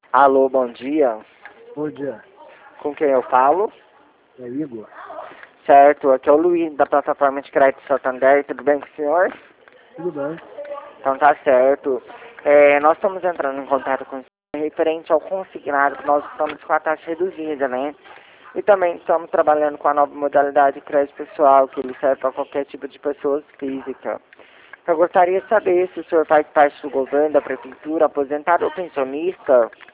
Alô, bom dia. Bom dia, Com quem eu falo? é Igor. Certo, aqui é o Luiz da plataforma de crédito Santander. Tudo bem com o senhor? Tudo bem? Então tá certo. Nós estamos entrando em contato com o senhor referente ao consignado que nós estamos com a taxa reduzida, né? E também estamos trabalhando com a nova modalidade de crédito pessoal, que ele serve para qualquer tipo de pessoa física. Eu gostaria de saber se o senhor faz parte do governo, da prefeitura, aposentado ou pensionista.